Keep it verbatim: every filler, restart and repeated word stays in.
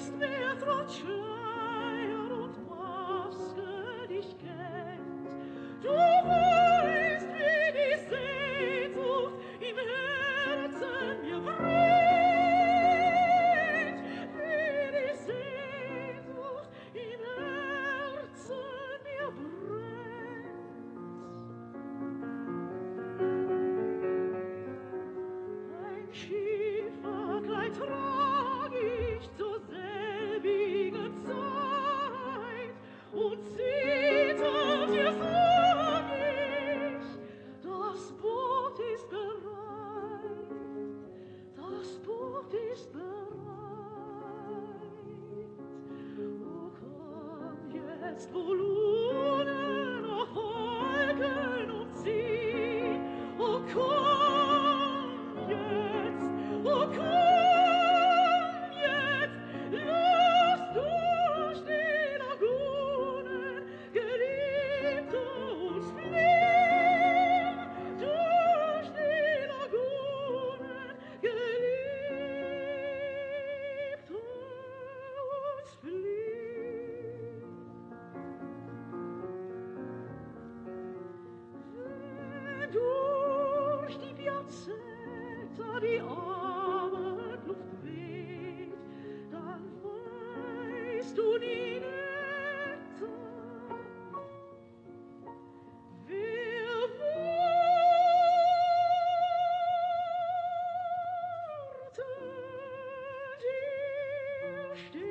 ist mehr trotz Schleier und Maske dich kennt. Du weißt, wie die Sehnsucht im Herzen mir brennt, wie die Sehnsucht im Herzen mir brennt. Ein Schieferkleid trag ich zur selbigen Zeit und zittert dir sag ich, das Boot ist bereit, das Boot ist bereit. O komm jetzt, wo Lune noch Wolken umziehen, o komm jetzt, o komm jetzt, lass durch die Lagunen, Geliebte, uns fliehen, durch die Lagunen, Geliebte, uns fliehen. Wenn durch die Piazzetta die Abendluft weht, dann weißt du, Ninetta, wer wartet dir